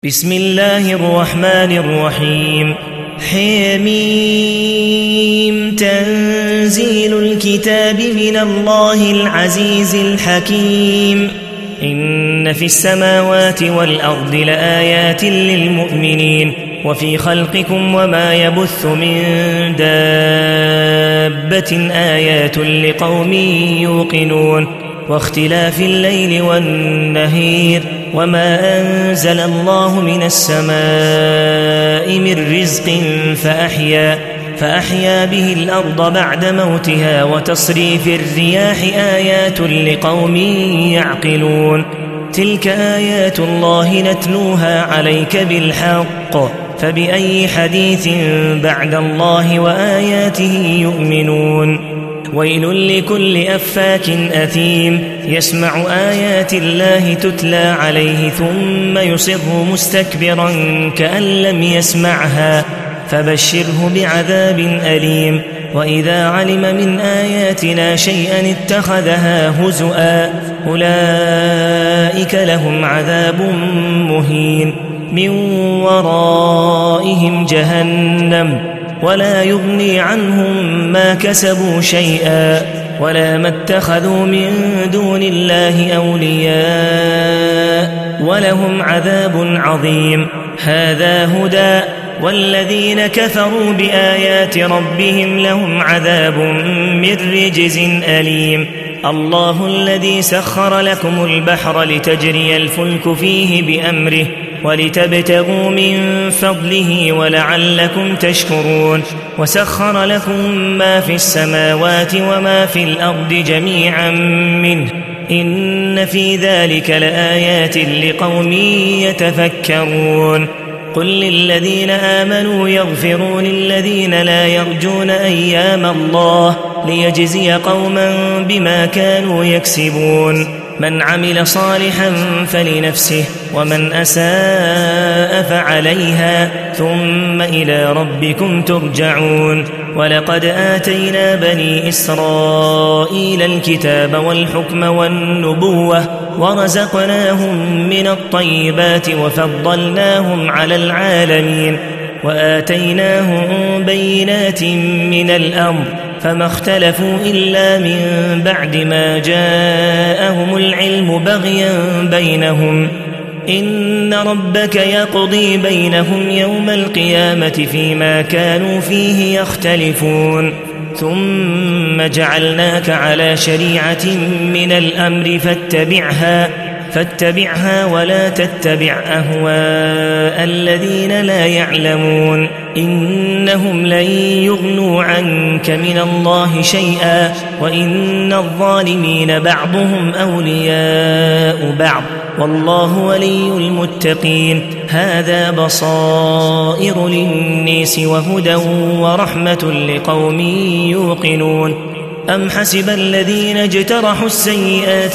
بسم الله الرحمن الرحيم. حميم. تنزيل الكتاب من الله العزيز الحكيم. إن في السماوات والأرض لآيات للمؤمنين وفي خلقكم وما يبث من دابة آيات لقوم يوقنون واختلاف الليل والنهير وما أنزل الله من السماء من رزق فأحيا به الأرض بعد موتها وتصريف الرياح آيات لقوم يعقلون. تلك آيات الله نتلوها عليك بالحق فبأي حديث بعد الله وآياته يؤمنون. ويل لكل أفاك أثيم يسمع آيات الله تتلى عليه ثم يصر مستكبرا كأن لم يسمعها فبشره بعذاب أليم. وإذا علم من آياتنا شيئا اتخذها هزؤا أولئك لهم عذاب مهين من ورائهم جهنم ولا يغني عنهم ما كسبوا شيئا ولا ما اتخذوا من دون الله أولياء ولهم عذاب عظيم. هذا هدى والذين كفروا بآيات ربهم لهم عذاب من رجز أليم. الله الذي سخر لكم البحر لتجري الفلك فيه بأمره ولتبتغوا من فضله ولعلكم تشكرون. وسخر لكم ما في السماوات وما في الأرض جميعا منه إن في ذلك لآيات لقوم يتفكرون. قل للذين آمنوا يغفروا للذين لا يرجون أيام الله ليجزي قوما بما كانوا يكسبون. من عمل صالحا فلنفسه ومن أساء فعليها ثم إلى ربكم ترجعون. ولقد آتينا بني إسرائيل الكتاب والحكم والنبوة ورزقناهم من الطيبات وفضلناهم على العالمين وآتيناهم بينات من الأمر فما اختلفوا إلا من بعد ما جاءهم العلم بغيا بينهم. إن ربك يقضي بينهم يوم القيامة فيما كانوا فيه يختلفون. ثم جعلناك على شريعة من الأمر فاتبعها ولا تتبع أهواء الذين لا يعلمون. إنهم لن يغنوا عنك من الله شيئا وإن الظالمين بعضهم أولياء بعض والله ولي المتقين. هذا بصائر للناس وهدى ورحمة لقوم يوقنون. أم حسب الذين اجترحوا السيئات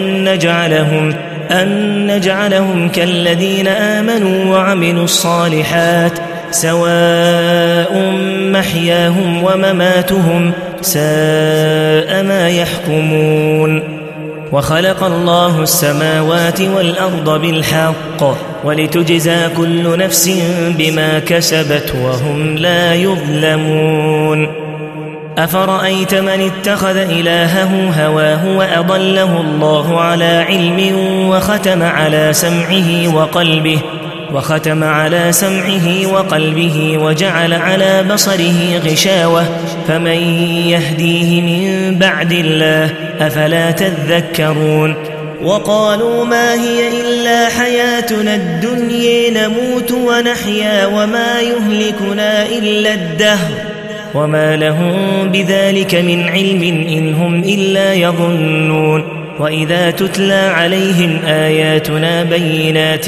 أن نجعلهم كالذين آمنوا وعملوا الصالحات سواء محياهم ومماتهم ساء ما يحكمون. وخلق الله السماوات والأرض بالحق ولتجزى كل نفس بما كسبت وهم لا يظلمون. أفرأيت من اتخذ إلهه هواه وأضله الله على علم وختم على سمعه وقلبه وجعل على بصره غشاوة فمن يهديه من بعد الله أفلا تذكرون. وقالوا ما هي إلا حياتنا الدنيا نموت ونحيا وما يهلكنا إلا الدهر وما لهم بذلك من علم إن هم إلا يظنون. وإذا تتلى عليهم آياتنا بينات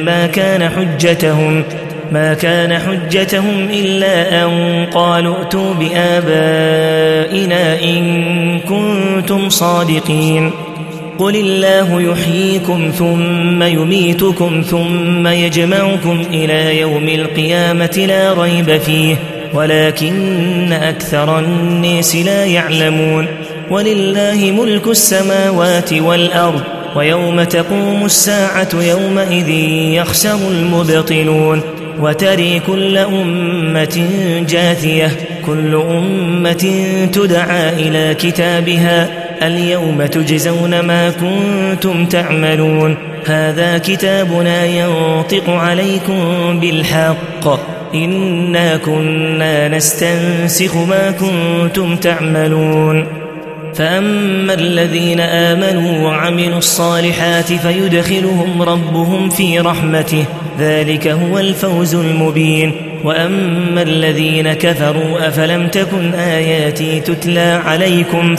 ما كان حجتهم إلا أن قالوا ائتوا بآبائنا إن كنتم صادقين. قل الله يحييكم ثم يميتكم ثم يجمعكم إلى يوم القيامة لا ريب فيه ولكن أكثر الناس لا يعلمون. ولله ملك السماوات والأرض ويوم تقوم الساعة يومئذ يخسر المبطلون وتري كل أمة جاثية كل أمة تدعى إلى كتابها اليوم تجزون ما كنتم تعملون هذا كتابنا ينطق عليكم بالحق إنا كنا نستنسخ ما كنتم تعملون فأما الذين آمنوا وعملوا الصالحات فيدخلهم ربهم في رحمته ذلك هو الفوز المبين وأما الذين كفروا أفلم تكن آياتي تتلى عليكم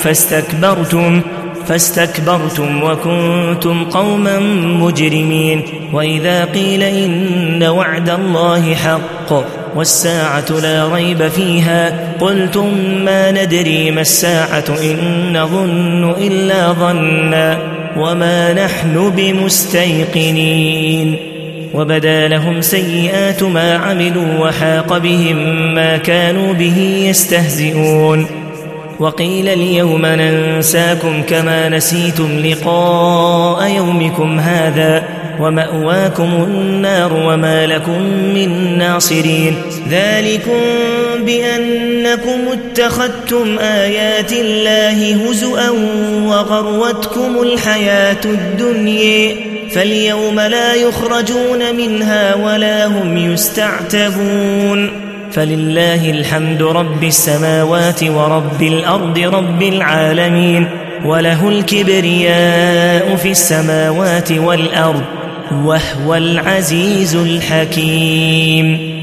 فاستكبرتم وكنتم قوما مجرمين وإذا قيل إن وعد الله حق والساعة لا ريب فيها قلتم ما ندري ما الساعة إن نظن إلا ظنا وما نحن بمستيقنين وبدا لهم سيئات ما عملوا وحاق بهم ما كانوا به يستهزئون وقيل اليوم ننساكم كما نسيتم لقاء يومكم هذا ومأواكم النار وما لكم من ناصرين ذلكم بأنكم اتخذتم آيات الله هزؤا وغرتكم الحياة الدنيا فاليوم لا يخرجون منها ولا هم يستعتبون فلله الحمد رب السماوات ورب الأرض رب العالمين وله الكبرياء في السماوات والأرض وهو العزيز الحكيم